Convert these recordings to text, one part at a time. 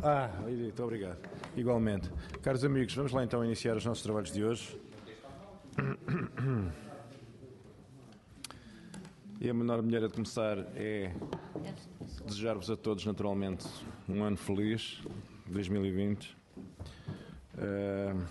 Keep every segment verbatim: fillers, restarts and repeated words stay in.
Ah, muito obrigado. Igualmente. Caros amigos, vamos lá então iniciar os nossos trabalhos de hoje. E a menor maneira de começar é desejar-vos a todos, naturalmente, um ano feliz, dois mil e vinte. Uh,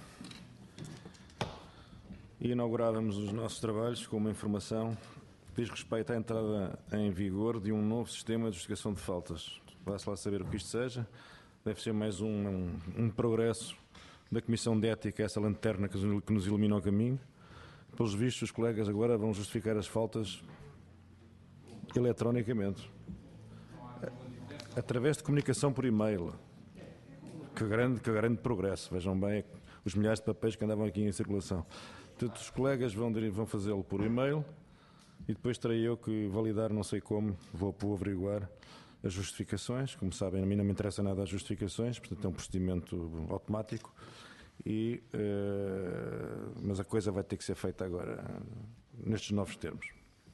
e inaugurávamos os nossos trabalhos com uma informação que diz respeito à entrada em vigor de um novo sistema de justificação de faltas. Vá-se lá saber o que isto seja. Deve ser mais um, um, um progresso da Comissão de Ética, essa lanterna que nos ilumina o caminho. Pelos vistos, os colegas agora vão justificar as faltas eletronicamente, através de comunicação por e-mail. Que grande, que grande progresso. Vejam bem os milhares de papéis que andavam aqui em circulação. Portanto, os colegas vão, vão fazê-lo por e-mail e depois terei eu que validar, não sei como, vou, vou averiguar as justificações. Como sabem, a mim não me interessa nada as justificações, portanto é um procedimento automático, e, uh, mas a coisa vai ter que ser feita agora, nestes novos termos.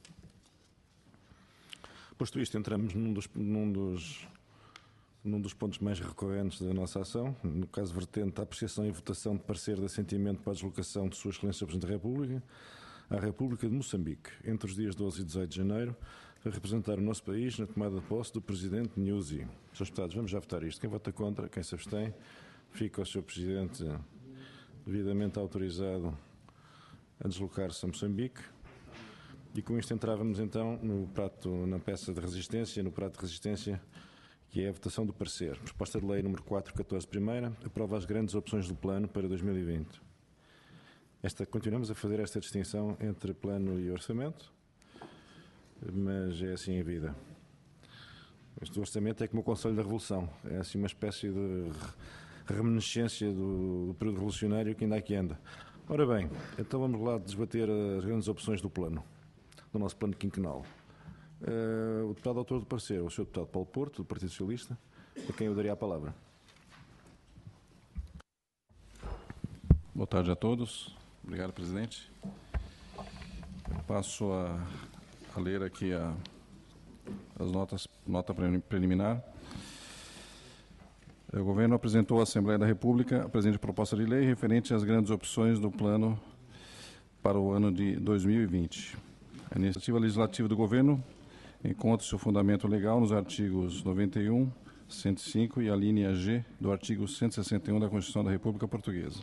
Posto isto, entramos num dos, num dos, num dos pontos mais recorrentes da nossa ação, no caso vertente, a apreciação e votação de parecer de assentimento para a deslocação de Sua Excelência o Presidente da República à República de Moçambique, entre os dias doze e dezoito de janeiro, a representar o nosso país na tomada de posse do Presidente Nyusi. Senhores Deputados, vamos já votar isto. Quem vota contra, quem se abstém, fica o senhor Presidente devidamente autorizado a deslocar-se a Moçambique. E com isto entrávamos então no prato, na peça de resistência, no prato de resistência, que é a votação do parecer. Proposta de lei número quatrocentos e catorze, primeira, aprova as grandes opções do plano para dois mil e vinte. Esta, continuamos a fazer esta distinção entre plano e orçamento, mas é assim a vida. Este orçamento é como o Conselho da Revolução, é assim uma espécie de reminiscência do, do período revolucionário que ainda aqui anda. Ora bem, então vamos lá debater as grandes opções do plano, do nosso plano quinquenal. Uh, o deputado autor do parecer, o senhor deputado Paulo Porto, do Partido Socialista, a quem eu daria a palavra. Boa tarde a todos. Obrigado, presidente. Eu passo a, a ler aqui a, as notas, nota preliminar. O governo apresentou à Assembleia da República a presente proposta de lei referente às grandes opções do plano para o ano de dois mil e vinte. A iniciativa legislativa do governo encontra seu fundamento legal nos artigos noventa e um, cento e cinco e a linha G do artigo cento e sessenta e um da Constituição da República Portuguesa.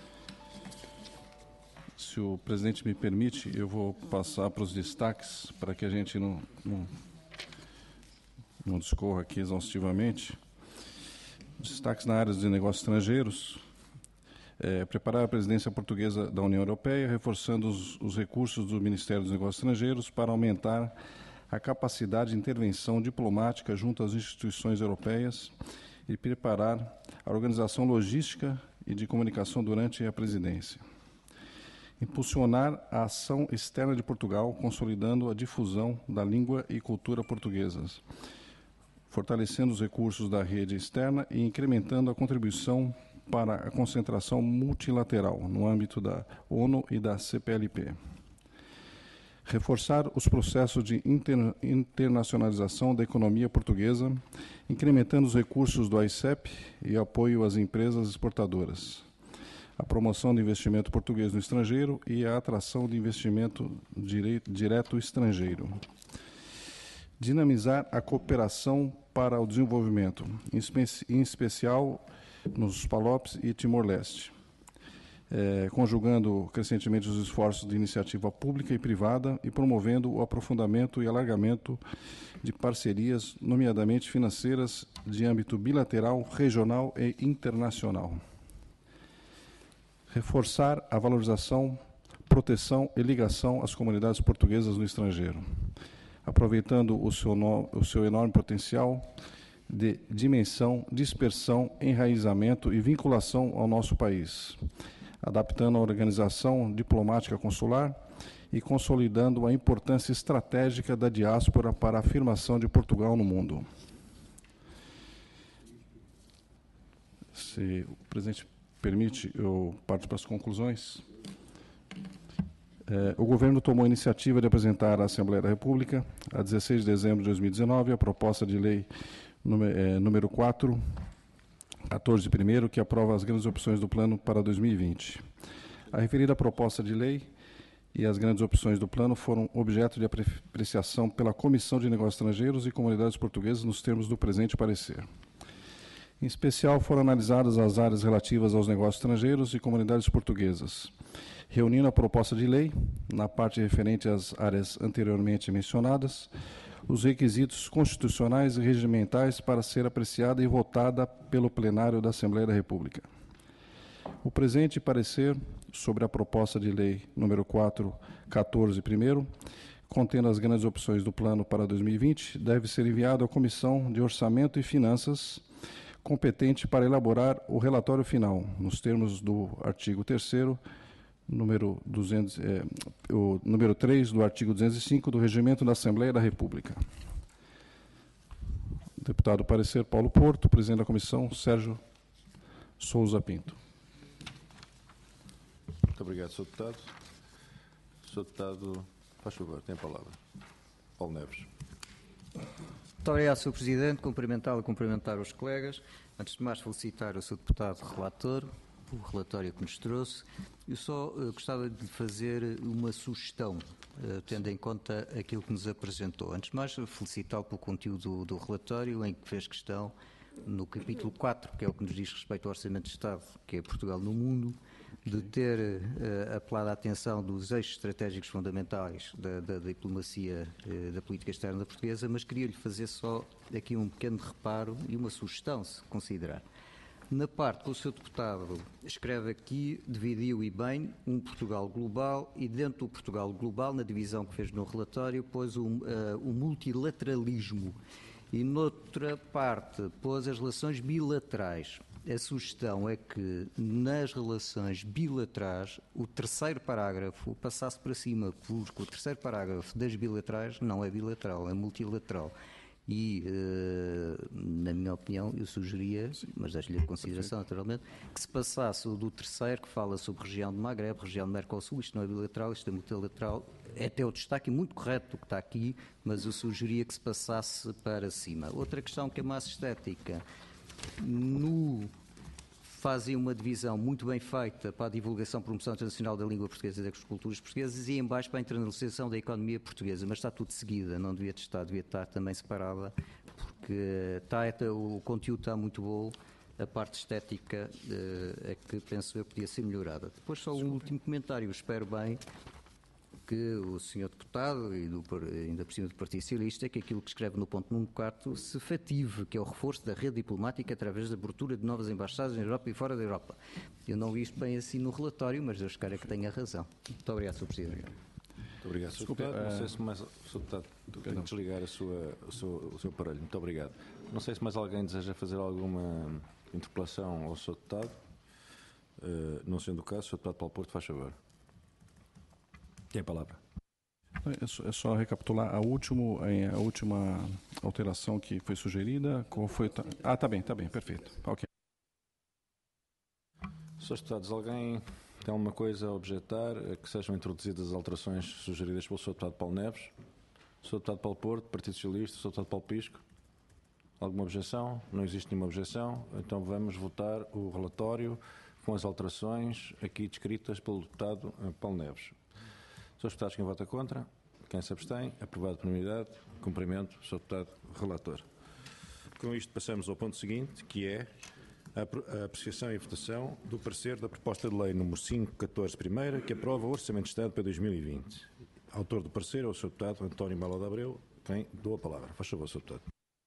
Se o presidente me permite, eu vou passar para os destaques, para que a gente não, não, não discorra aqui exaustivamente. Destaques na área de negócios estrangeiros. É, preparar a presidência portuguesa da União Europeia, reforçando os, os recursos do Ministério dos Negócios Estrangeiros para aumentar a capacidade de intervenção diplomática junto às instituições europeias e preparar a organização logística e de comunicação durante a presidência. Impulsionar a ação externa de Portugal, consolidando a difusão da língua e cultura portuguesas, fortalecendo os recursos da rede externa e incrementando a contribuição para a concentração multilateral no âmbito da ONU e da C P L P. Reforçar os processos de inter, internacionalização da economia portuguesa, incrementando os recursos do A I C E P e apoio às empresas exportadoras. A promoção do investimento português no estrangeiro e a atração de investimento direito, direto estrangeiro. Dinamizar a cooperação para o desenvolvimento, em, espe em especial nos Palopes e Timor-Leste, é, conjugando crescentemente os esforços de iniciativa pública e privada e promovendo o aprofundamento e alargamento de parcerias, nomeadamente financeiras, de âmbito bilateral, regional e internacional. Reforçar a valorização, proteção e ligação às comunidades portuguesas no estrangeiro, aproveitando o seu, no, o seu enorme potencial de dimensão, dispersão, enraizamento e vinculação ao nosso país, adaptando a organização diplomática consular e consolidando a importância estratégica da diáspora para a afirmação de Portugal no mundo. Se o presidente permite, eu parto para as conclusões. É, o governo tomou a iniciativa de apresentar à Assembleia da República, a dezesseis de dezembro de dois mil e dezenove, a proposta de lei número, é, número quatro, quatorze primeiro, que aprova as grandes opções do plano para dois mil e vinte. A referida proposta de lei e as grandes opções do plano foram objeto de apreciação pela Comissão de Negócios Estrangeiros e Comunidades Portuguesas nos termos do presente parecer. Em especial, foram analisadas as áreas relativas aos negócios estrangeiros e comunidades portuguesas, reunindo a proposta de lei, na parte referente às áreas anteriormente mencionadas, os requisitos constitucionais e regimentais para ser apreciada e votada pelo plenário da Assembleia da República. O presente parecer sobre a proposta de lei número quatro, quatorze primeiro, contendo as grandes opções do plano para dois mil e vinte, deve ser enviado à Comissão de Orçamento e Finanças, competente para elaborar o relatório final, nos termos do artigo terceiro, número, duzentos, é, o número três do artigo duzentos e cinco do Regimento da Assembleia da República. Deputado parecer Paulo Porto, presidente da comissão, Sérgio Souza Pinto. Muito obrigado, senhor Deputado. senhor Deputado, faz favor, tem a palavra. Paulo Neves. Muito obrigado, senhor Presidente. Cumprimentá-lo e cumprimentar os colegas. Antes de mais, felicitar o senhor Deputado relator, o relatório que nos trouxe. Eu só uh, gostava de fazer uma sugestão, uh, tendo em conta aquilo que nos apresentou. Antes de mais, felicitá-lo pelo conteúdo do, do relatório, em que fez questão, no capítulo quatro, que é o que nos diz respeito ao Orçamento de Estado, que é Portugal no Mundo, de ter uh, apelado a atenção dos eixos estratégicos fundamentais da, da diplomacia uh, da política externa portuguesa, mas queria-lhe fazer só aqui um pequeno reparo e uma sugestão, se considerar. Na parte que o senhor Deputado escreve aqui, dividiu e bem um Portugal global e dentro do Portugal global, na divisão que fez no relatório, pôs o, uh, o multilateralismo e noutra parte pôs as relações bilaterais. A sugestão é que nas relações bilaterais o terceiro parágrafo passasse para cima, porque o terceiro parágrafo das bilaterais não é bilateral, é multilateral. E, uh, na minha opinião, eu sugeria, mas deixo-lhe a consideração naturalmente, que se passasse o do terceiro, que fala sobre região de Magreb, região de Mercosul, isto não é bilateral, isto é multilateral, é até o destaque muito correto do que está aqui, mas eu sugeria que se passasse para cima. Outra questão que é mais estética, no... fazem uma divisão muito bem feita para a divulgação e promoção internacional da língua portuguesa e das culturas portuguesas e em baixo para a internacionalização da economia portuguesa, mas está tudo de seguida, não devia estar, devia estar também separada, porque está, o conteúdo está muito bom, a parte estética é que penso eu podia ser melhorada. Depois só um último comentário, eu espero bem que o senhor Deputado, e do, ainda por cima do Partido Socialista, que aquilo que escreve no ponto número quatro se fative, que é o reforço da rede diplomática através da abertura de novas embaixadas na Europa e fora da Europa. Eu não vi isto bem assim no relatório, mas eu espero que tenha razão. Muito obrigado, senhor Presidente. Muito obrigado, senhor Deputado. Não sei se mais... senhor Deputado, tenho que desligar a sua, o, seu, o seu aparelho. Muito obrigado. Não sei se mais alguém deseja fazer alguma interpelação ao senhor Deputado. Uh, não sendo o caso, senhor Deputado Paulo Porto, faz favor. Tem a palavra. É só, é só recapitular a, último, a última alteração que foi sugerida. Qual foi? Ah, tá bem, tá bem, perfeito. Ok. Senhores Deputados, alguém tem alguma coisa a objetar a que sejam introduzidas as alterações sugeridas pelo senhor Deputado Paulo Neves, senhor Deputado Paulo Porto, Partido Socialista, senhor Deputado Paulo Pisco? Alguma objeção? Não existe nenhuma objeção. Então vamos votar o relatório com as alterações aqui descritas pelo Deputado Paulo Neves. Senhores Deputados, quem vota contra? Quem se abstém? Aprovado por unanimidade. Cumprimento, senhor Deputado Relator. Com isto passamos ao ponto seguinte, que é a apreciação e votação do parecer da proposta de lei número quinhentos e catorze, primeira, que aprova o Orçamento de Estado para dois mil e vinte. Autor do parecer é o senhor Deputado António Melo de Abreu, quem dou a palavra. Faz favor, senhor Deputado.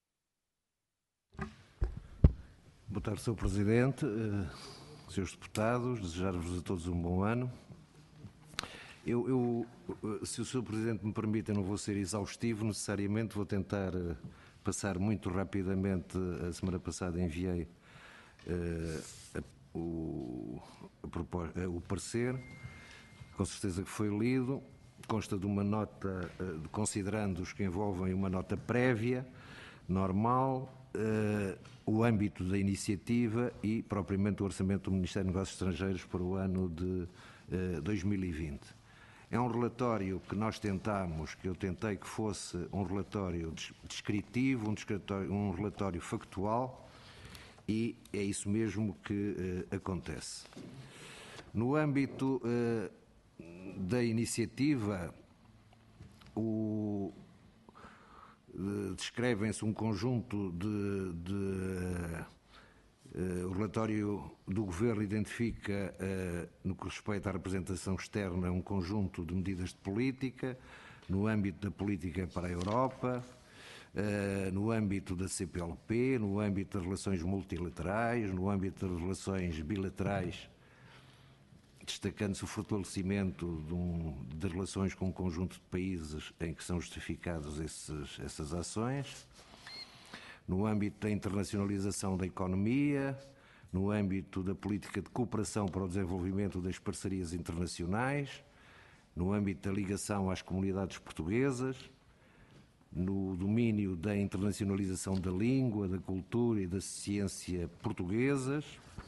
Boa tarde, senhor Presidente, senhores deputados, desejar-vos a todos um bom ano. Eu, eu, se o senhor Presidente me permite, eu não vou ser exaustivo necessariamente, vou tentar passar muito rapidamente. A semana passada enviei uh, a, o, a, o parecer, com certeza que foi lido, consta de uma nota, uh, considerando os que envolvem uma nota prévia, normal, uh, o âmbito da iniciativa e propriamente o orçamento do Ministério dos Negócios Estrangeiros para o ano de uh, dois mil e vinte. É um relatório que nós tentámos, que eu tentei que fosse um relatório descritivo, um, descritório, um relatório factual e é isso mesmo que uh, acontece. No âmbito uh, da iniciativa, o, uh, descrevem-se um conjunto de... de uh, o relatório do Governo identifica, uh, no que respeita à representação externa, um conjunto de medidas de política, no âmbito da política para a Europa, Uh, no âmbito da C P L P, no âmbito das relações multilaterais, no âmbito das relações bilaterais, destacando-se o fortalecimento de, um, de relações com um conjunto de países em que são justificadas essas ações, no âmbito da internacionalização da economia, no âmbito da política de cooperação para o desenvolvimento das parcerias internacionais, no âmbito da ligação às comunidades portuguesas, no domínio da internacionalização da língua, da cultura e da ciência portuguesas.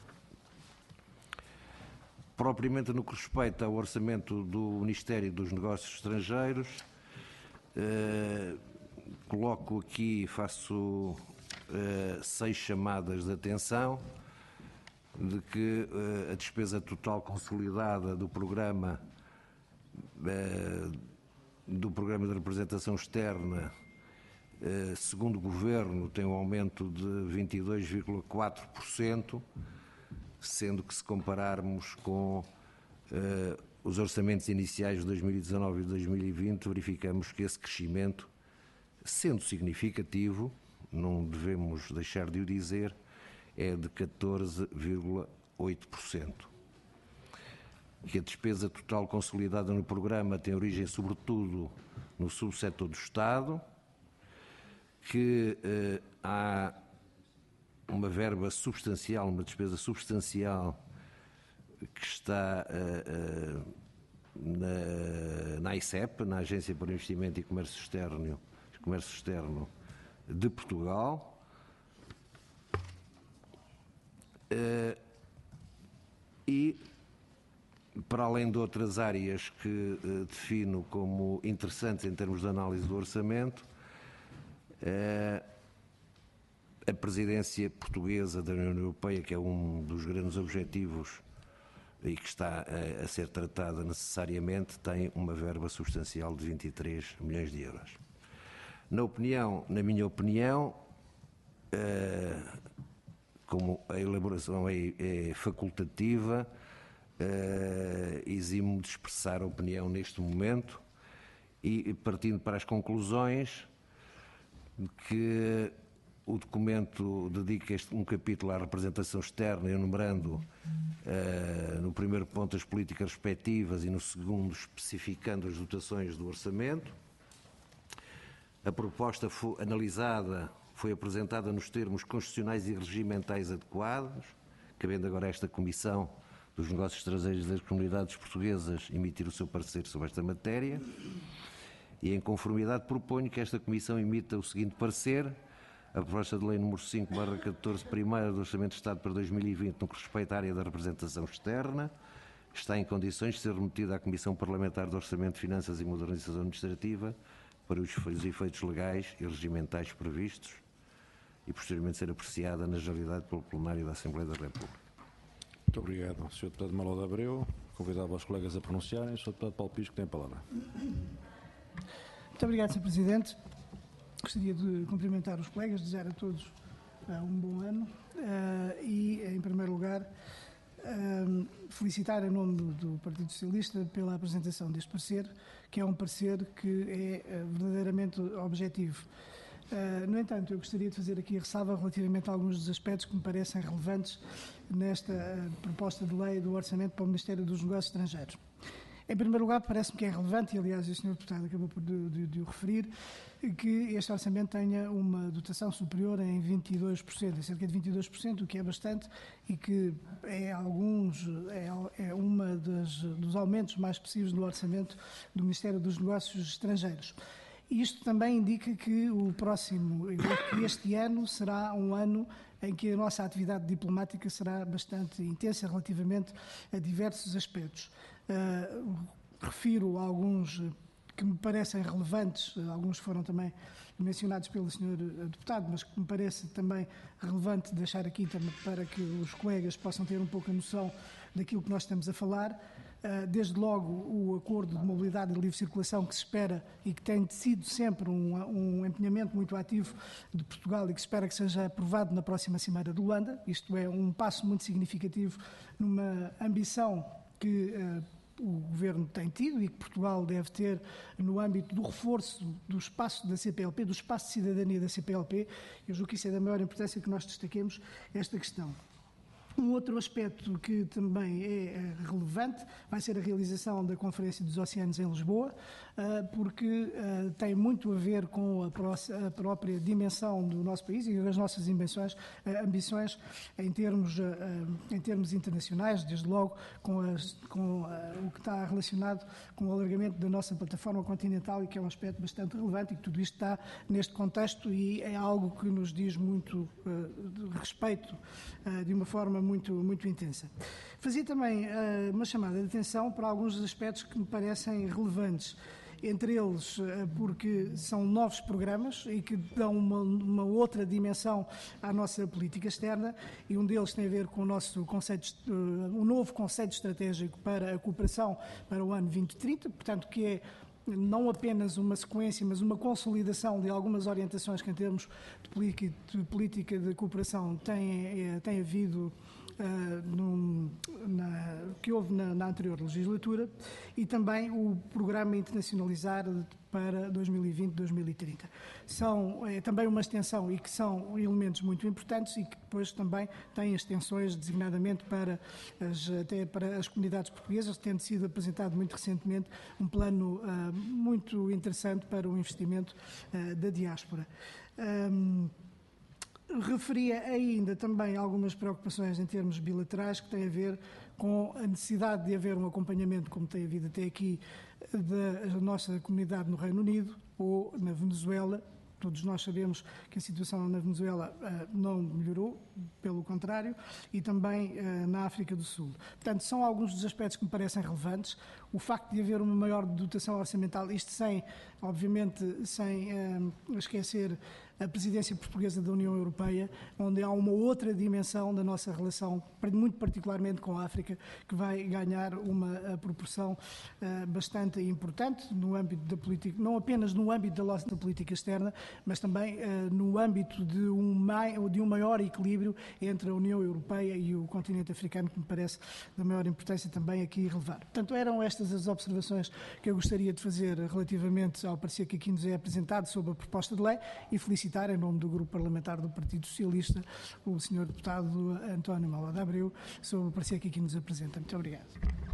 Propriamente no que respeita ao orçamento do Ministério dos Negócios Estrangeiros, eh, coloco aqui, faço eh, seis chamadas de atenção, de que eh, a despesa total consolidada do programa eh, do Programa de Representação Externa, eh, segundo o Governo, tem um aumento de vinte e dois vírgula quatro por cento, sendo que se compararmos com eh, os orçamentos iniciais de dois mil e dezanove e dois mil e vinte, verificamos que esse crescimento, sendo significativo, não devemos deixar de o dizer, é de catorze vírgula oito por cento. Que a despesa total consolidada no programa tem origem sobretudo no subsetor do Estado, que eh, há uma verba substancial, uma despesa substancial que está eh, eh, na, na AICEP, na Agência para o Investimento e Comércio Externo, Comércio Externo de Portugal, eh, e para além de outras áreas que eh, defino como interessantes em termos de análise do orçamento, eh, a presidência portuguesa da União Europeia, que é um dos grandes objetivos e que está a, a ser tratada necessariamente, tem uma verba substancial de vinte e três milhões de euros. Na opinião, na minha opinião, eh, como a elaboração é, é facultativa, Uh, eximo de expressar a opinião neste momento e partindo para as conclusões que o documento dedica este, um capítulo à representação externa, enumerando uh, no primeiro ponto as políticas respectivas e no segundo especificando as dotações do orçamento. A proposta foi analisada, foi apresentada nos termos constitucionais e regimentais adequados, cabendo agora a esta Comissão dos Negócios Estrangeiros das Comunidades Portuguesas emitir o seu parecer sobre esta matéria e, em conformidade, proponho que esta Comissão emita o seguinte parecer: a proposta de lei número cinco barra catorze, primeira do Orçamento de Estado para dois mil e vinte, no que respeita à área da representação externa, está em condições de ser remetida à Comissão Parlamentar de Orçamento, Finanças e Modernização Administrativa para os efeitos legais e regimentais previstos e, posteriormente, ser apreciada na generalidade pelo plenário da Assembleia da República. Muito obrigado, senhor Deputado Malo de Abreu. Convidava os colegas a pronunciarem. senhor Deputado Paulo Pisco tem a palavra. Muito obrigado, senhor Presidente. Gostaria de cumprimentar os colegas, desejar a todos uh, um bom ano uh, e, em primeiro lugar, uh, felicitar em nome do, do Partido Socialista pela apresentação deste parecer, que é um parecer que é uh, verdadeiramente objetivo. Uh, no entanto, eu gostaria de fazer aqui a ressalva relativamente a alguns dos aspectos que me parecem relevantes nesta uh, proposta de lei do Orçamento para o Ministério dos Negócios Estrangeiros. Em primeiro lugar, parece-me que é relevante, e aliás o senhor Deputado acabou por de, de, de o referir, que este orçamento tenha uma dotação superior em vinte e dois por cento, em cerca de vinte e dois por cento, o que é bastante e que é, alguns, é, é uma das, dos aumentos mais expressivos no orçamento do Ministério dos Negócios Estrangeiros. Isto também indica que o próximo, que este ano será um ano em que a nossa atividade diplomática será bastante intensa relativamente a diversos aspectos. Uh, refiro alguns que me parecem relevantes, alguns foram também mencionados pelo senhor Deputado, mas que me parece também relevante deixar aqui também para que os colegas possam ter um pouco a noção daquilo que nós estamos a falar. Desde logo o acordo de mobilidade e livre circulação que se espera e que tem sido sempre um, um empenhamento muito ativo de Portugal e que se espera que seja aprovado na próxima Cimeira de Luanda. Isto é um passo muito significativo numa ambição que uh, o Governo tem tido e que Portugal deve ter no âmbito do reforço do espaço da C P L P, do espaço de cidadania da C P L P. Eu julgo que isso é da maior importância que nós destaquemos esta questão. Um outro aspecto que também é relevante vai ser a realização da Conferência dos Oceanos em Lisboa, porque tem muito a ver com a própria dimensão do nosso país e das nossas ambições, ambições em, termos, em termos internacionais, desde logo com, as, com o que está relacionado com o alargamento da nossa plataforma continental e que é um aspecto bastante relevante e que tudo isto está neste contexto e é algo que nos diz muito de respeito de uma forma muito, muito intensa. Fazia também uh, uma chamada de atenção para alguns dos aspectos que me parecem relevantes, entre eles uh, porque são novos programas e que dão uma, uma outra dimensão à nossa política externa e um deles tem a ver com o nosso conceito, uh, um novo conceito estratégico para a cooperação para o ano vinte trinta, portanto que é não apenas uma sequência, mas uma consolidação de algumas orientações que em termos de política de, política de cooperação tem, tem havido uh, num, na, que houve na, na anterior legislatura e também o Programa Internacionalizar para dois mil e vinte a dois mil e trinta. São é, também uma extensão e que são elementos muito importantes e que depois também têm extensões designadamente para as, até para as comunidades portuguesas, tendo sido apresentado muito recentemente um plano uh, muito interessante para o investimento uh, da diáspora. Um, referia ainda também algumas preocupações em termos bilaterais que têm a ver com a necessidade de haver um acompanhamento, como tem havido até aqui, da nossa comunidade no Reino Unido ou na Venezuela. Todos nós sabemos que a situação na Venezuela uh, não melhorou, pelo contrário, e também uh, na África do Sul. Portanto, são alguns dos aspectos que me parecem relevantes. O facto de haver uma maior dotação orçamental, isto sem, obviamente, sem uh, esquecer a presidência portuguesa da União Europeia, onde há uma outra dimensão da nossa relação, muito particularmente com a África, que vai ganhar uma proporção uh, bastante importante no âmbito da política, não apenas no âmbito da nossa política externa, mas também uh, no âmbito de um, mai, de um maior equilíbrio entre a União Europeia e o continente africano, que me parece da maior importância também aqui relevar. Portanto, eram estas as observações que eu gostaria de fazer relativamente ao parecer que aqui nos é apresentado sobre a proposta de lei e felicitar em nome do Grupo Parlamentar do Partido Socialista o senhor Deputado António Maloda Abreu sobre o parecer que aqui nos apresenta. Muito obrigado.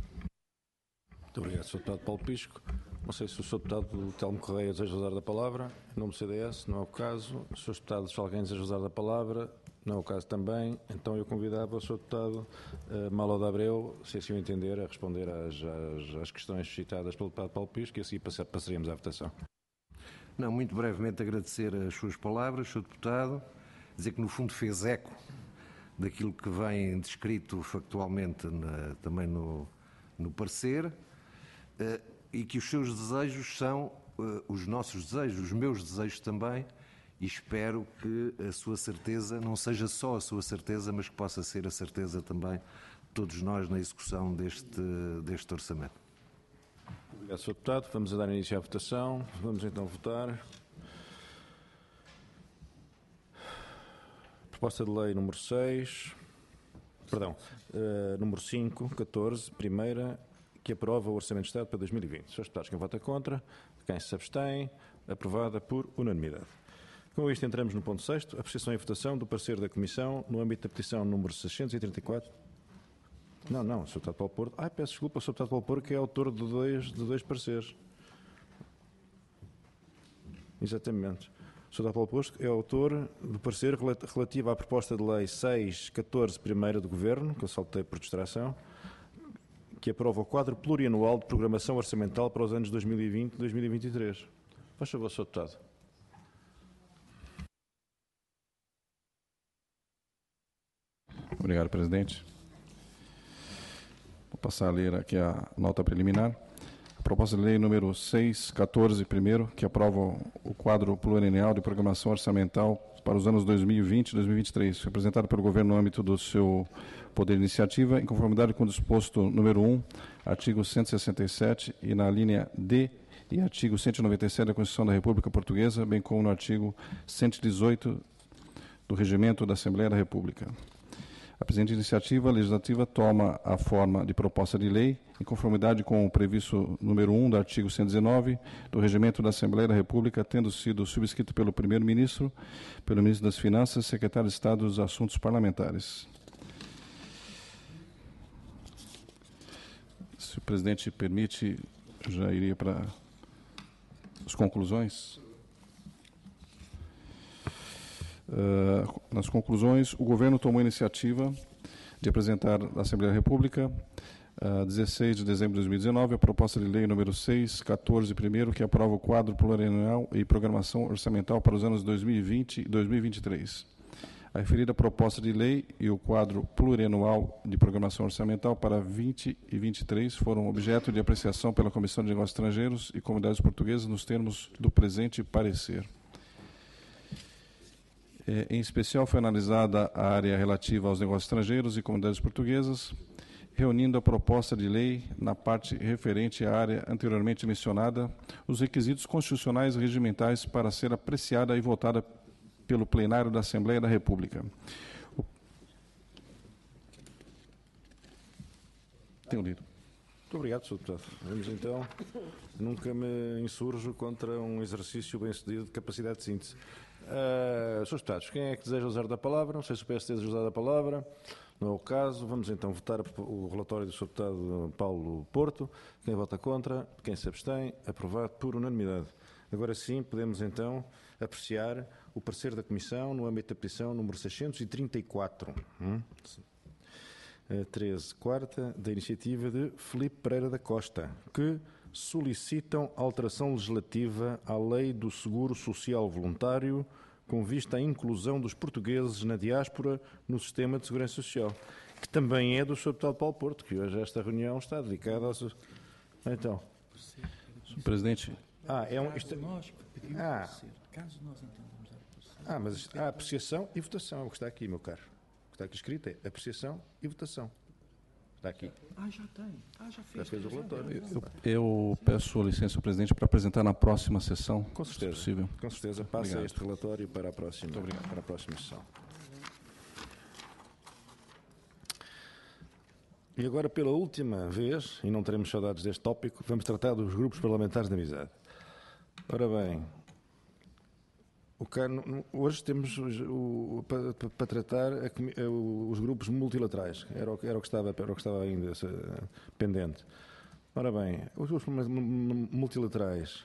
Muito obrigado, senhor Deputado Paulo Pisco. Não sei se o senhor Deputado Telmo Correia deseja usar da palavra. Em nome do C D S, não é o caso. Se o senhor Deputado se alguém deseja usar da palavra, não é o caso também. Então eu convidava o senhor Deputado uh, Maloda Abreu, se assim o entender, a responder às, às, às questões suscitadas pelo Deputado Paulo Pisco e assim passaríamos à votação. Não, muito brevemente agradecer as suas palavras, senhor Deputado, dizer que no fundo fez eco daquilo que vem descrito factualmente na, também no, no parecer uh, e que os seus desejos são uh, os nossos desejos, os meus desejos também, e espero que a sua certeza não seja só a sua certeza, mas que possa ser a certeza também de todos nós na execução deste, deste orçamento. Obrigado, senhor Deputado. Vamos a dar início à votação. Vamos então votar. Proposta de lei número seis, perdão, uh, número cinco, catorze, primeira, que aprova o Orçamento de Estado para dois mil e vinte. Senhores deputados, quem vota contra, quem se abstém, aprovada por unanimidade. Com isto entramos no ponto sexto, apreciação e votação do parecer da Comissão no âmbito da petição número seiscentos e trinta e quatro. Não, não, o senhor Deputado Paulo Porto. Ah, peço desculpa, o senhor Deputado Paulo Porto, que é autor de dois, de dois pareceres. Exatamente. O senhor Deputado Paulo Porto é autor do parecer relativo à proposta de lei seis catorze, primeira do Governo, que eu saltei por distração, que aprova o quadro plurianual de programação orçamental para os anos dois mil e vinte e dois mil e vinte e três. Faz favor, senhor Deputado. Obrigado, presidente. Vou passar a ler aqui a nota preliminar. Proposta de lei número seiscentos e catorze, primeiro, que aprova o quadro plurianual de programação orçamental para os anos dois mil e vinte e dois mil e vinte e três, foi apresentado pelo governo no âmbito do seu poder de iniciativa, em conformidade com o disposto número um, artigo cento e sessenta e sete, e na linha D e artigo cento e noventa e sete da Constituição da República Portuguesa, bem como no artigo cento e dezoito do Regimento da Assembleia da República. A presente iniciativa legislativa toma a forma de proposta de lei, em conformidade com o previsto número um do artigo cento e dezenove do Regimento da Assembleia da República, tendo sido subscrito pelo primeiro-ministro, pelo ministro das Finanças e secretário de Estado dos Assuntos Parlamentares. Se o presidente permite, eu já iria para as conclusões. Uh, nas conclusões, o governo tomou a iniciativa de apresentar à Assembleia da República, uh, dezesseis de dezembro de dois mil e dezenove, a proposta de lei número seiscentos e catorze, primeiro, que aprova o quadro plurianual e programação orçamental para os anos dois mil e vinte e dois mil e vinte e três. A referida proposta de lei e o quadro plurianual de programação orçamental para vinte e vinte e três foram objeto de apreciação pela Comissão de Negócios Estrangeiros e Comunidades Portuguesas nos termos do presente parecer. É, em especial, foi analisada a área relativa aos negócios estrangeiros e comunidades portuguesas, reunindo a proposta de lei na parte referente à área anteriormente mencionada, os requisitos constitucionais e regimentais para ser apreciada e votada pelo plenário da Assembleia da República. O... Tenho lido. Muito obrigado, senhor Deputado. Vamos então. Nunca me insurjo contra um exercício bem-sucedido de capacidade de síntese. Uh, senhores Deputados, quem é que deseja usar da palavra? Não sei se o P S D deseja usar da palavra. Não é o caso. Vamos então votar o relatório do senhor Deputado Paulo Porto. Quem vota contra? Quem se abstém? Aprovado por unanimidade. Agora sim, podemos então apreciar o parecer da Comissão no âmbito da petição número seiscentos e trinta e quatro. Hum? treze, quarta, da iniciativa de Filipe Pereira da Costa, que solicitam alteração legislativa à Lei do Seguro Social Voluntário com vista à inclusão dos portugueses na diáspora no sistema de segurança social, que também é do senhor Deputado Paulo Porto, que hoje esta reunião está dedicada ao... Então. senhor Presidente. Ah, é um... Isto... Ah. Ah, mas há apreciação e votação, é o que está aqui, meu caro. O que está aqui escrito é apreciação e votação. Está aqui. Ah, já tem. Ah, já fez. Já fez o relatório. Eu, eu peço licença, senhor Presidente, para apresentar na próxima sessão, com certeza, se possível. Com certeza. Passa obrigado. Este relatório para a próxima, Muito obrigado. Para a próxima sessão. E agora, pela última vez, e não teremos saudades deste tópico, vamos tratar dos grupos parlamentares de amizade. Ora bem, o cano, hoje temos o, o, para, para tratar a, a, os grupos multilaterais, era o, era o, que, estava, era o que estava ainda se, pendente. Ora bem, os grupos multilaterais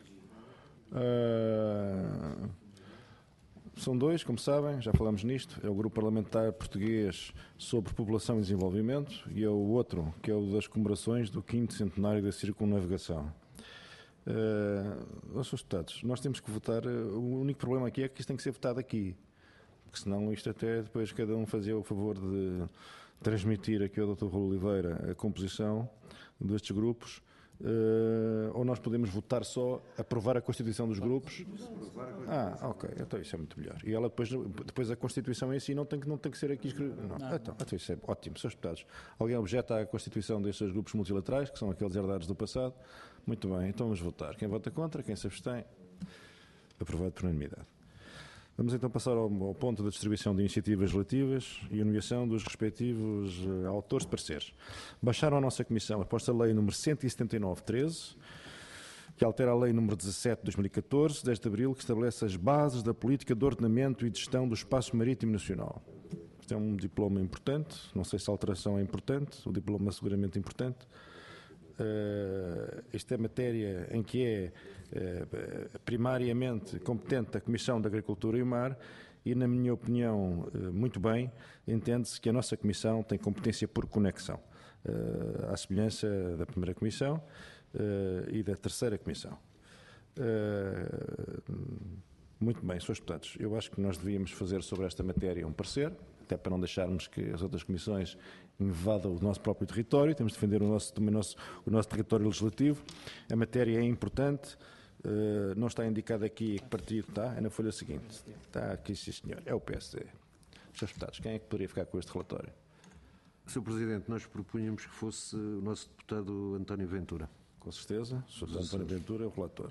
uh, são dois, como sabem, já falamos nisto, é o Grupo Parlamentar Português sobre População e Desenvolvimento e é o outro, que é o das comemorações do quinto centenário da circunnavegação. Uh, senhores deputados, nós temos que votar, uh, o único problema aqui é que isto tem que ser votado aqui, porque senão isto até depois cada um fazia o favor de transmitir aqui ao doutor Raul Oliveira a composição destes grupos, uh, ou nós podemos votar só, aprovar a constituição dos grupos. Ah, ok, então isso é muito melhor. E ela depois, depois a constituição em si não tem que, não tem que ser aqui escrito. Não. Não. Então, então isso é ótimo, senhores deputados. Alguém objeta à constituição destes grupos multilaterais, que são aqueles herdados do passado? Muito bem, então vamos votar. Quem vota contra, quem se abstém? Aprovado por unanimidade. Vamos então passar ao, ao ponto da distribuição de iniciativas legislativas e a nomeação dos respectivos uh, autores de pareceres. Baixaram à nossa Comissão a proposta de lei número cento e setenta e nove, treze, que altera a lei número dezassete, dois mil e catorze, dez de abril, que estabelece as bases da política de ordenamento e de gestão do espaço marítimo nacional. Isto é um diploma importante, não sei se a alteração é importante, o diploma é seguramente importante. Uh, esta é matéria em que é uh, primariamente competente a Comissão de Agricultura e Mar e, na minha opinião, uh, muito bem, entende-se que a nossa Comissão tem competência por conexão, uh, à semelhança da primeira Comissão uh, e da terceira Comissão. Uh, muito bem, senhores deputados, eu acho que nós devíamos fazer sobre esta matéria um parecer, até para não deixarmos que as outras comissões invadam o nosso próprio território, temos de defender o nosso, também o nosso, o nosso território legislativo. A matéria é importante, uh, não está indicado aqui que partido está, é na folha seguinte. Está aqui, sim senhor, é o P S D. Senhores deputados, quem é que poderia ficar com este relatório? senhor Presidente, nós propunhamos que fosse o nosso deputado António Ventura. Com certeza, o senhor António Ventura é o relator.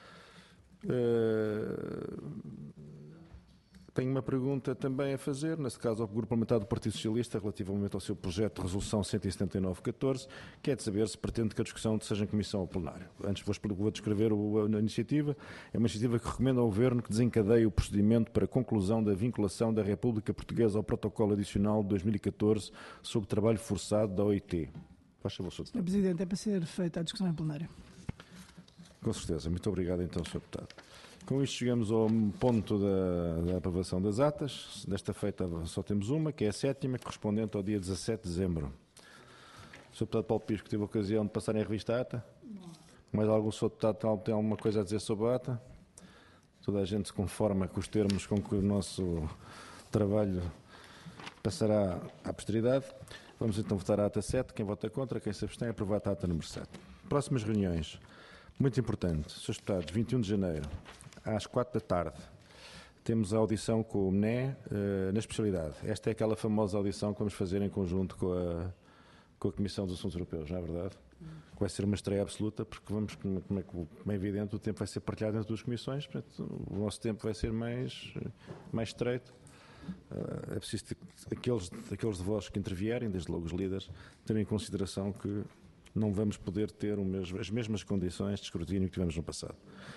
Uh, tenho uma pergunta também a fazer, neste caso ao Grupo Parlamentar do Partido Socialista, relativamente ao seu projeto de resolução cento e setenta e nove catorze, que é de saber se pretende que a discussão seja em comissão ou plenário. Antes vou, vou descrever o, a, a iniciativa. É uma iniciativa que recomenda ao Governo que desencadeie o procedimento para a conclusão da vinculação da República Portuguesa ao Protocolo Adicional de dois mil e catorze sobre trabalho forçado da O I T. Faz favor, senhor senhor Presidente, é para ser feita a discussão em plenário. Com certeza. Muito obrigado, então, senhor Deputado. Com isto chegamos ao ponto da, da aprovação das atas. Desta feita só temos uma, que é a sétima, correspondente ao dia dezassete de dezembro. O senhor Deputado Paulo Pisco teve a ocasião de passar em revista a ata? Mais algum senhor Deputado tem alguma coisa a dizer sobre a ata? Toda a gente se conforma com os termos com que o nosso trabalho passará à posteridade. Vamos então votar a ata sete. Quem vota contra, quem se abstém, aprovada a ata número sete. Próximas reuniões. Muito importante. senhores Deputados, vinte e um de janeiro, às quatro da tarde, temos a audição com o M N E uh, na especialidade. Esta é aquela famosa audição que vamos fazer em conjunto com a, com a Comissão dos Assuntos Europeus, não é verdade? Que vai ser uma estreia absoluta, porque vamos, como é, como é evidente, o tempo vai ser partilhado entre duas comissões, portanto, o nosso tempo vai ser mais, mais estreito. Uh, é preciso ter, aqueles, aqueles de vós que intervierem, desde logo os líderes, terem em consideração que não vamos poder ter o mesmo, as mesmas condições de escrutínio que tivemos no passado.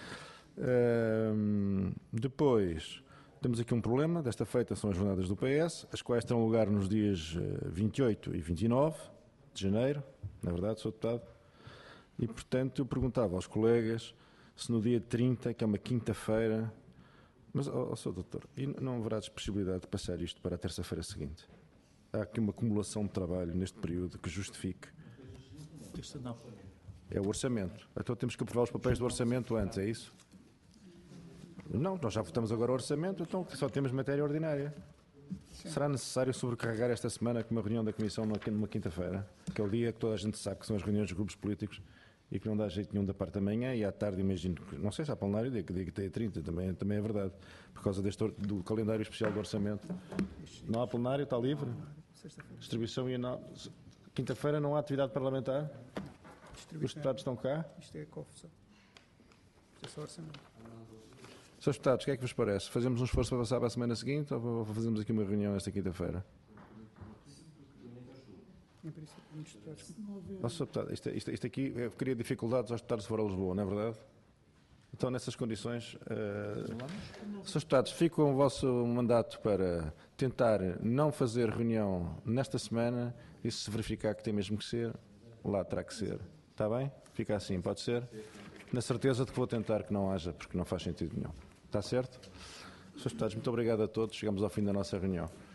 Uh, depois, temos aqui um problema. Desta feita são as jornadas do P S, as quais terão lugar nos dias vinte e oito e vinte e nove de janeiro, na verdade, senhor Deputado. E, portanto, eu perguntava aos colegas se no dia trinta, que é uma quinta-feira, mas, ó, ó, senhor Doutor, e não haverá possibilidade de passar isto para a terça-feira seguinte? Há aqui uma acumulação de trabalho neste período que justifique. Isto não. É o orçamento. Então temos que aprovar os papéis do orçamento antes, é isso? Não, nós já votamos agora o orçamento, então só temos matéria ordinária. Sim. Será necessário sobrecarregar esta semana com uma reunião da Comissão numa quinta-feira, que é o dia que toda a gente sabe que são as reuniões dos grupos políticos e que não dá jeito nenhum da parte da manhã e à tarde, imagino, não sei se há plenário, digo que diga trinta, também, também é verdade, por causa deste, do calendário especial do orçamento. Não há plenário, está livre? Distribuição e análise. Quinta-feira não há atividade parlamentar? Os deputados estão cá? Isto é confusão. Isto é só orçamento. Senhores deputados, o que é que vos parece? Fazemos um esforço para passar para a semana seguinte ou fazemos aqui uma reunião esta quinta-feira? Oh, senhor deputado, isto, isto, isto aqui cria dificuldades aos deputados fora de Lisboa, não é verdade? Então, nessas condições, uh, senhores deputados, fica com o vosso mandato para tentar não fazer reunião nesta semana e se verificar que tem mesmo que ser, lá terá que ser. Está bem? Fica assim, pode ser? Na certeza de que vou tentar que não haja, porque não faz sentido nenhum. Está certo? senhores deputados, muito obrigado a todos. Chegamos ao fim da nossa reunião.